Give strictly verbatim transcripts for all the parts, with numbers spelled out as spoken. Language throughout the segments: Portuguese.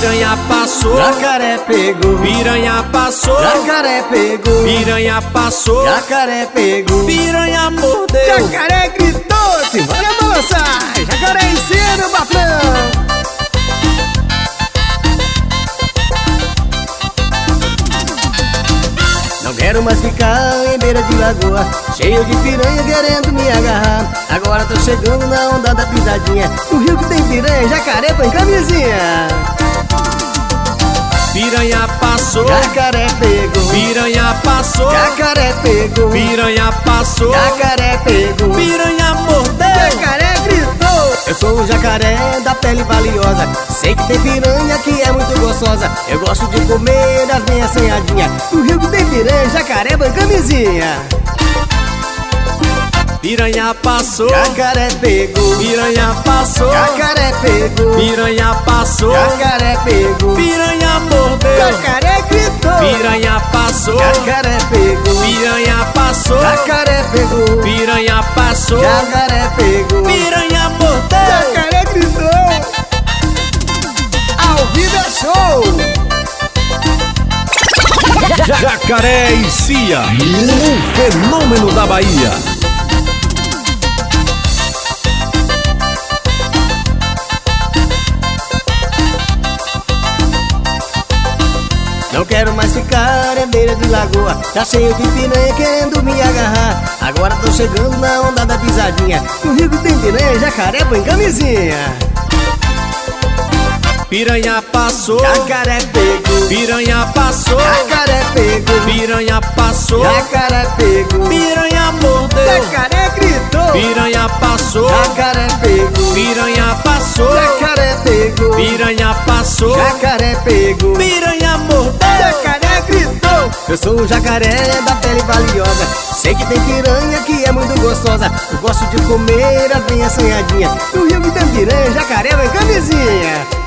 piranha passou, jacaré pegou, piranha passou, jacaré pegou, piranha passou, jacaré pegou, piranha mordeu, jacaré gritou, se bora balançar, jacaré em cima, patrão. Não quero mais ficar em beira de lagoa, cheio de piranha querendo me agarrar. Agora tô chegando na onda da pisadinha, no rio que tem piranha, jacaré põe camisinha. piranha passou, Jacaré pegou, piranha passou, jacaré pegou, piranha passou, jacaré pegou, piranha mordeu, jacaré gritou. Eu sou o jacaré da pele valiosa, sei que tem piranha que é muito gostosa. Eu gosto de comer as minhas senhadinhas, no rio que tem piranha, jacaré põe camisinha. piranha passou, Jacaré pegou, piranha passou, jacaré pegou, piranha passou, jacaré pegou, piranha mordeu, jacaré gritou. piranha passou, Jacaré pegou, piranha passou, jacaré pegou, piranha passou, jacaré pegou, piranha mordeu, jacaré gritou. Ao vivo é show. Jacaré e Cia, um fenômeno da Bahia. Não quero mais ficar em beira de lagoa, tá cheio de piranha querendo me agarrar. Agora tô chegando na onda da pisadinha, no rio que tem piranha, jacaré põe camisinha. piranha passou, Jacaré pegou, piranha passou, jacaré pegou, piranha passou, jacaré pegou, piranha mordeu, jacaré gritou. piranha passou, Jacaré pegou, piranha passou, jacaré pegou, piranha passou, jacaré pegou, piranha mordeu, jacaré gritou. Eu sou o jacaré da pele valiosa, sei que tem piranha que é muito gostosa. Eu gosto de comer as minhas sonhadinhas, no rio que tem piranha, jacaré vai camisinha.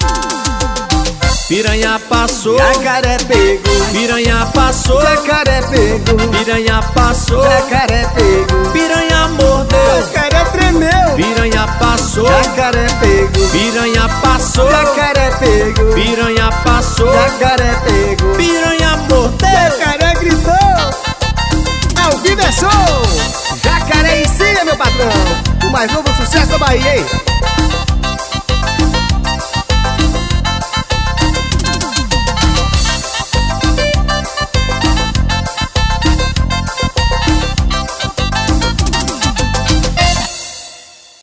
piranha passou, Jacaré pegou, piranha passou, jacaré pegou, piranha passou, jacaré pegou, piranha mordeu, jacaré tremeu, piranha passou, jacaré pegou, piranha passou, jacaré pegou, piranha passou, jacaré pegou, piranha mordeu, jacaré gritou. Ao vivo é show. Jacaré em cima, meu patrão, o mais novo sucesso da Bahia, hein?